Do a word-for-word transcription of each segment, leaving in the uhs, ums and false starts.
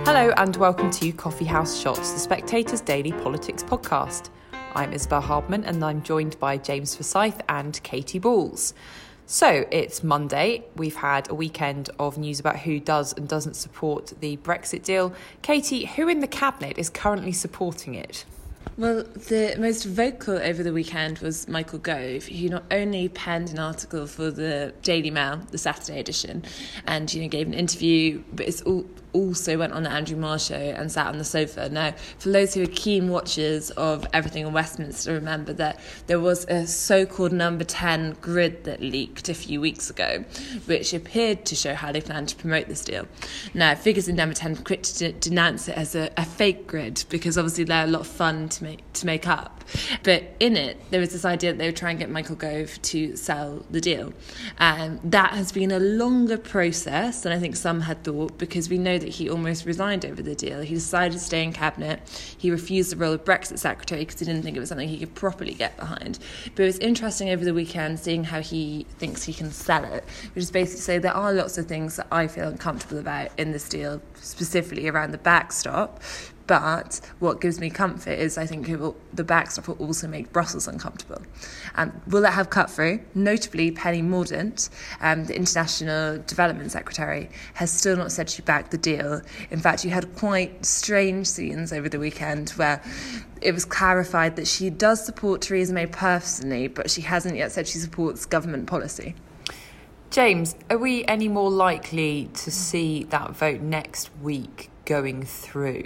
Hello and welcome to Coffee House Shots, the Spectator's daily politics podcast. I'm Isabel Hardman and I'm joined by James Forsyth and Katy Balls. So it's Monday. We've had a weekend of news about who does and doesn't support the Brexit deal. Katy, who in the cabinet is currently supporting it? Well, the most vocal over the weekend was Michael Gove, who not only penned an article for the Daily Mail, the Saturday edition, and you know gave an interview, but it's all, also went on the Andrew Marr show and sat on the sofa. Now, for those who are keen watchers of everything in Westminster, remember that there was a so-called number ten grid that leaked a few weeks ago, which appeared to show how they plan to promote this deal. Now, figures in number ten quick to de- denounce it as a, a fake grid, because obviously they're a lot of fun to make to make up. But in it, there was this idea that they would try and get Michael Gove to sell the deal. And that has been a longer process than I think some had thought, because we know that he almost resigned over the deal. He decided to stay in cabinet. He refused the role of Brexit secretary because he didn't think it was something he could properly get behind. But it was interesting over the weekend seeing how he thinks he can sell it, which is basically say there are lots of things that I feel uncomfortable about in this deal, specifically around the backstop. But what gives me comfort is I think it will, the backstop will also make Brussels uncomfortable. Um, will that have cut through? Notably, Penny Mordaunt, um, the International Development Secretary, has still not said she backed the deal. In fact, you had quite strange scenes over the weekend where it was clarified that she does support Theresa May personally, but she hasn't yet said she supports government policy. James, are we any more likely to see that vote next week going through?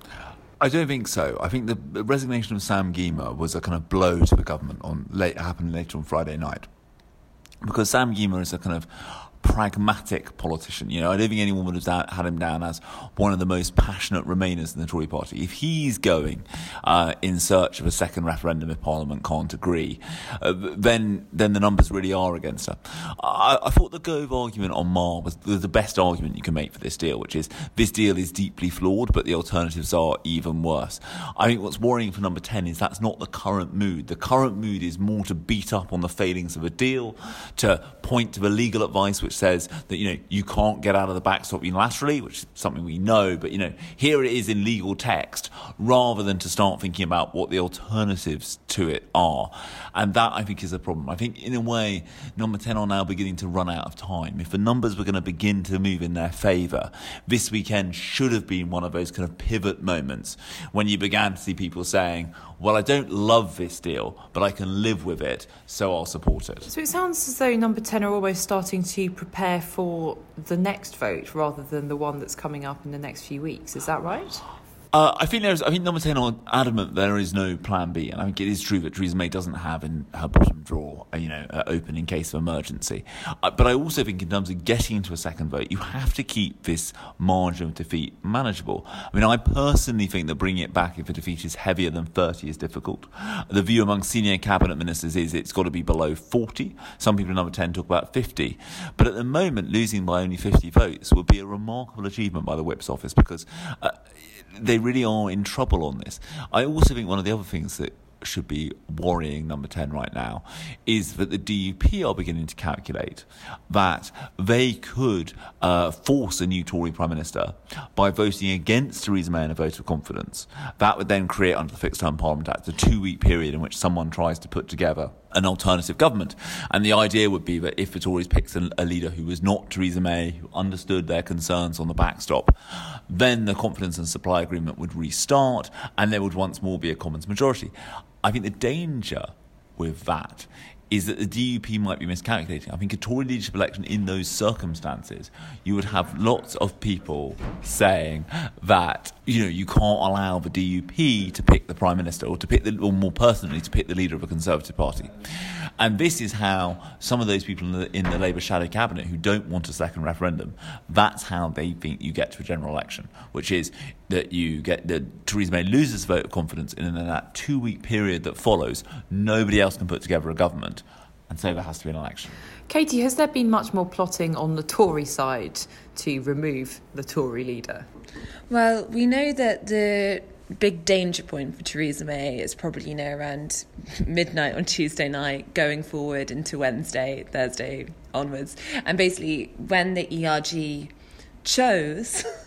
I don't think so. I think the resignation of Sam Gyimah was a kind of blow to the government on late happened later on Friday night, because Sam Gyimah is a kind of pragmatic politician. You know, I don't think anyone would have had him down as one of the most passionate Remainers in the Tory party. If he's going uh, in search of a second referendum if Parliament can't agree, uh, then then the numbers really are against her. I, I thought the Gove argument on Marr was the best argument you can make for this deal, which is this deal is deeply flawed, but the alternatives are even worse. I think what's worrying for number ten is that's not the current mood. The current mood is more to beat up on the failings of a deal, to point to the legal advice which says that, you know, you can't get out of the backstop unilaterally, which is something we know, but, you know, here it is in legal text, rather than to start thinking about what the alternatives to it are. And that, I think, is a problem. I think, in a way, number ten are now beginning to run out of time. If the numbers were going to begin to move in their favour, this weekend should have been one of those kind of pivot moments when you began to see people saying, well, I don't love this deal, but I can live with it, so I'll support it. So it sounds as though number ten are almost starting to prepare for the next vote rather than the one that's coming up in the next few weeks. Is that right? Uh, I think there's. I think number ten are adamant there is no plan B, and I think it is true that Theresa May doesn't have in her bottom drawer, you know, uh, open in case of emergency. Uh, but I also think in terms of getting into a second vote, you have to keep this margin of defeat manageable. I mean, I personally think that bringing it back if a defeat is heavier than thirty is difficult. The view among senior cabinet ministers is it's got to be below forty. Some people in number ten talk about fifty. But at the moment, losing by only fifty votes would be a remarkable achievement by the Whip's office, because Uh, they really are in trouble on this. I also think one of the other things that should be worrying number ten right now is that the D U P are beginning to calculate that they could uh, force a new Tory Prime Minister by voting against Theresa May in a vote of confidence. That would then create, under the Fixed Term Parliament Act, a two-week period in which someone tries to put together an alternative government. And the idea would be that if the Tories picked a, a leader who was not Theresa May, who understood their concerns on the backstop, then the confidence and supply agreement would restart and there would once more be a Commons majority. I think the danger with that is that the D U P might be miscalculating. I think a Tory leadership election in those circumstances, you would have lots of people saying that, you know, you can't allow the D U P to pick the Prime Minister or to pick the, or more personally, to pick the leader of a Conservative party. And this is how some of those people in the, in the Labour shadow cabinet who don't want a second referendum, that's how they think you get to a general election, which is that you get that Theresa May loses a vote of confidence, and in that two-week period that follows, nobody else can put together a government, and so there has to be an election. Katy, has there been much more plotting on the Tory side to remove the Tory leader? Well, we know that the big danger point for Theresa May is probably, you know, around midnight on Tuesday night, going forward into Wednesday, Thursday onwards. And basically, when the E R G chose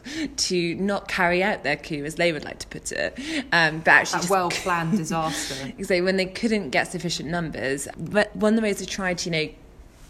to not carry out their coup, as they would like to put it, um, but actually a just well-planned disaster. So when they couldn't get sufficient numbers, but one of the ways they tried to, you know,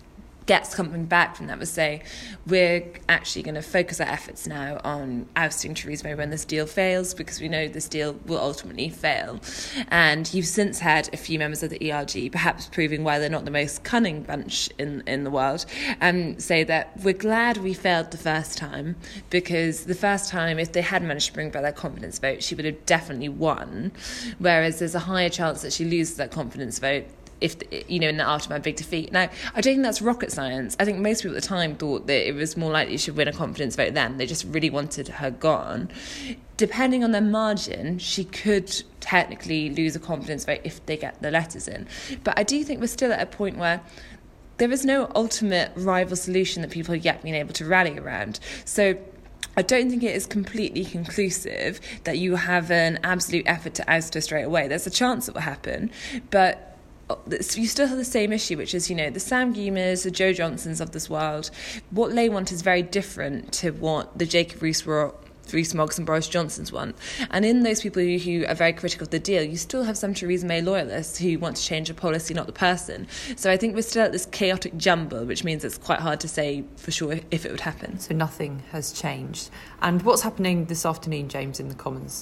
get something back from that was say, we're actually going to focus our efforts now on ousting Theresa May when this deal fails, because we know this deal will ultimately fail. And you've since had a few members of the E R G, perhaps proving why they're not the most cunning bunch in, in the world, um, say that we're glad we failed the first time, because the first time, if they had managed to bring back that confidence vote, she would have definitely won, whereas there's a higher chance that she loses that confidence vote if, you know, in the aftermath of a big defeat. Now, I don't think that's rocket science. I think most people at the time thought that it was more likely she should win a confidence vote then. They just really wanted her gone. Depending on their margin, she could technically lose a confidence vote if they get the letters in. But I do think we're still at a point where there is no ultimate rival solution that people have yet been able to rally around. So I don't think it is completely conclusive that you have an absolute effort to oust her straight away. There's a chance it will happen, but you still have the same issue, which is, you know, the Sam Gyimahs, the Jo Johnsons of this world. What they want is very different to what the Jacob Rees-Moggs and Boris Johnsons want. And in those people who, who are very critical of the deal, you still have some Theresa May loyalists who want to change the policy, not the person. So I think we're still at this chaotic jumble, which means it's quite hard to say for sure if it would happen. So nothing has changed. And what's happening this afternoon, James, in the Commons?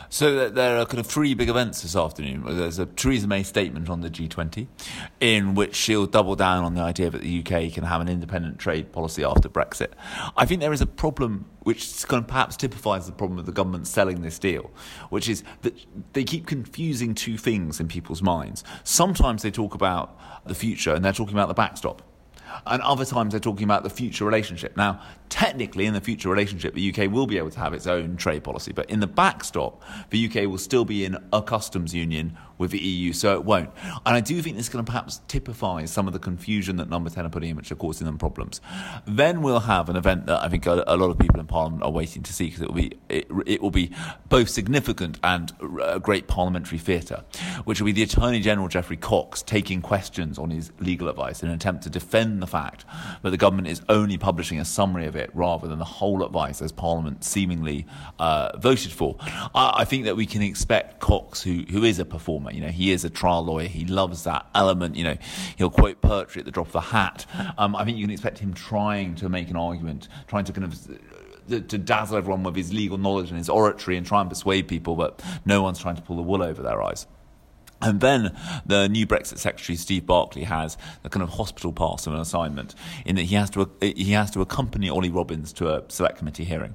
So there are kind of three big events this afternoon. There's a Theresa May statement on the G twenty, in which she'll double down on the idea that the U K can have an independent trade policy after Brexit. I think there is a problem which kind of perhaps typifies the problem of the government selling this deal, which is that they keep confusing two things in people's minds. Sometimes they talk about the future and they're talking about the backstop. And other times they're talking about the future relationship. Now, technically, in the future relationship, the U K will be able to have its own trade policy. But in the backstop, the U K will still be in a customs union with the E U, so it won't. And I do think this can perhaps typify some of the confusion that Number ten are putting in, which are causing them problems. Then we'll have an event that I think a, a lot of people in Parliament are waiting to see, because it will be it, it will be both significant and a great parliamentary theatre, which will be the Attorney General Geoffrey Cox taking questions on his legal advice in an attempt to defend the fact that the government is only publishing a summary of it rather than the whole advice as Parliament seemingly uh, voted for. I, I think that we can expect Cox, who who is a performer, you know, he is a trial lawyer, he loves that element, you know, he'll quote poetry at the drop of a hat. Um, I think you can expect him trying to make an argument, trying to kind of to dazzle everyone with his legal knowledge and his oratory and try and persuade people, but no one's trying to pull the wool over their eyes. And then the new Brexit Secretary, Steve Barclay, has a kind of hospital pass of an assignment in that he has to he has to accompany Ollie Robbins to a select committee hearing.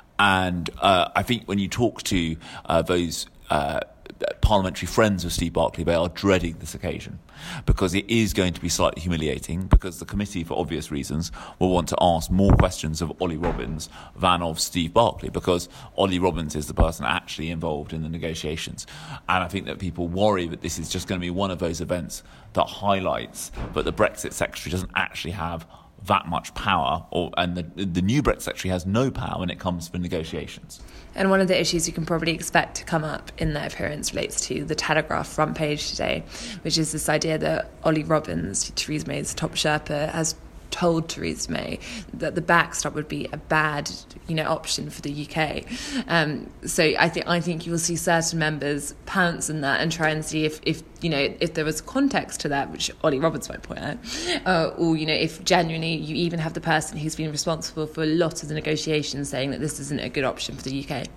And uh, I think when you talk to uh, those uh, parliamentary friends of Steve Barclay, they are dreading this occasion, because it is going to be slightly humiliating, because the committee, for obvious reasons, will want to ask more questions of Ollie Robbins than of Steve Barclay, because Ollie Robbins is the person actually involved in the negotiations. And I think that people worry that this is just going to be one of those events that highlights that the Brexit Secretary doesn't actually have that much power, or and the, the new Brexit Secretary has no power when it comes to negotiations. And one of the issues you can probably expect to come up in that appearance relates to the Telegraph front page today, which is this idea that Ollie Robbins, Theresa May's top Sherpa, has told Theresa May that the backstop would be a bad, you know, option for the U K. Um, so I think I think you will see certain members pounce on that and try and see if, if you know, if there was context to that, which Ollie Robbins might point out, uh, or, you know, if genuinely you even have the person who's been responsible for a lot of the negotiations saying that this isn't a good option for the U K.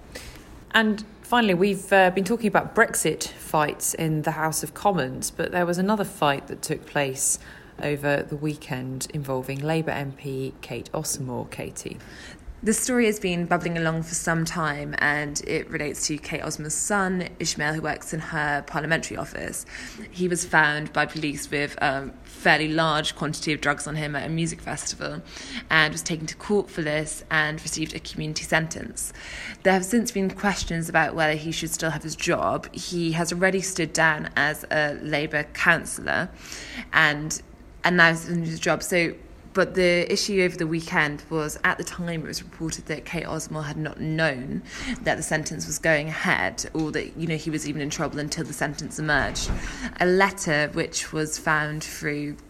And finally, we've uh, been talking about Brexit fights in the House of Commons, but there was another fight that took place over the weekend involving Labour M P Kate Osamor. Katie. The story has been bubbling along for some time, and it relates to Kate Osamor's son, Ishmael, who works in her parliamentary office. He was found by police with a fairly large quantity of drugs on him at a music festival and was taken to court for this and received a community sentence. There have since been questions about whether he should still have his job. He has already stood down as a Labour councillor and and now he's in his job. So, but the issue over the weekend was, at the time it was reported that Kate Osamor had not known that the sentence was going ahead, or that, you know, he was even in trouble until the sentence emerged. A letter which was found through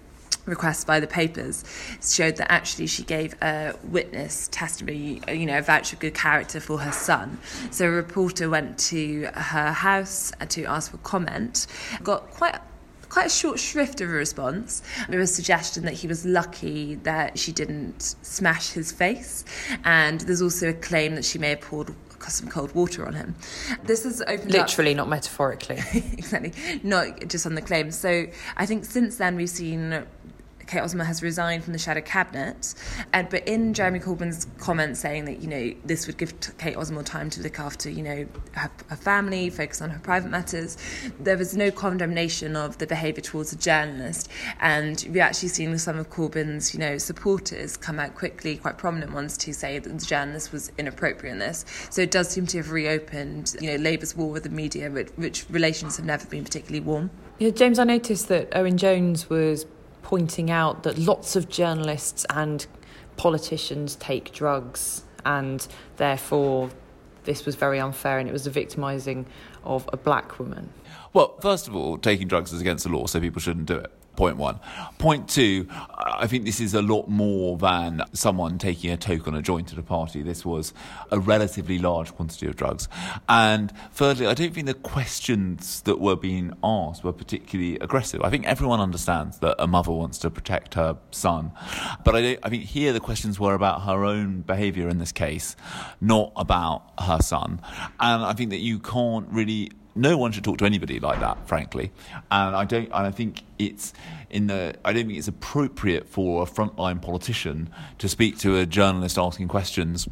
request by the papers showed that actually she gave a witness testimony, you know, a voucher of good character for her son. So a reporter went to her house to ask for comment, got quite quite a short shrift of a response. There was a suggestion that he was lucky that she didn't smash his face, and there's also a claim that she may have poured some cold water on him. This has opened Literally, up... not metaphorically. Exactly, not just on the claim. So I think since then we've seen Kate Osborne has resigned from the shadow cabinet, and but in Jeremy Corbyn's comments saying that, you know, this would give Kate Osborne time to look after, you know, her, her family, focus on her private matters, there was no condemnation of the behaviour towards a journalist, and we actually seen some of Corbyn's, you know, supporters come out quickly, quite prominent ones, to say that the journalist was inappropriate in this. So it does seem to have reopened, you know, Labour's war with the media, which, which relations have never been particularly warm. Yeah, James, I noticed that Owen Jones was pointing out that lots of journalists and politicians take drugs, and therefore this was very unfair and it was the victimising of a black woman. Well, first of all, taking drugs is against the law, so people shouldn't do it. Point one. Point two, I think this is a lot more than someone taking a toke on a joint at a party. This was a relatively large quantity of drugs. And thirdly, I don't think the questions that were being asked were particularly aggressive. I think everyone understands that a mother wants to protect her son. But I, don't, I think here the questions were about her own behaviour in this case, not about her son. And I think that you can't really... No one should talk to anybody like that, frankly, and I don't. And I think it's in the. I don't think it's appropriate for a frontline politician to speak to a journalist asking questions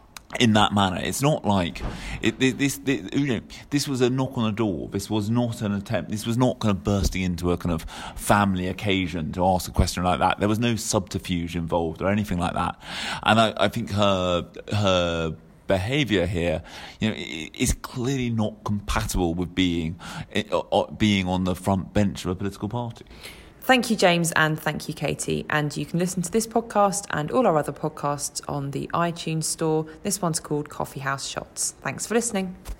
in that manner. It's not like it, this, this. You know, this was a knock on the door. This was not an attempt. This was not kind of bursting into a kind of family occasion to ask a question like that. There was no subterfuge involved or anything like that. And I, I think her her. behaviour here, you know, is clearly not compatible with being being on the front bench of a political party. Thank you, James, and thank you, Katie. And you can listen to this podcast and all our other podcasts on the iTunes store. This one's called Coffee House Shots. Thanks for listening.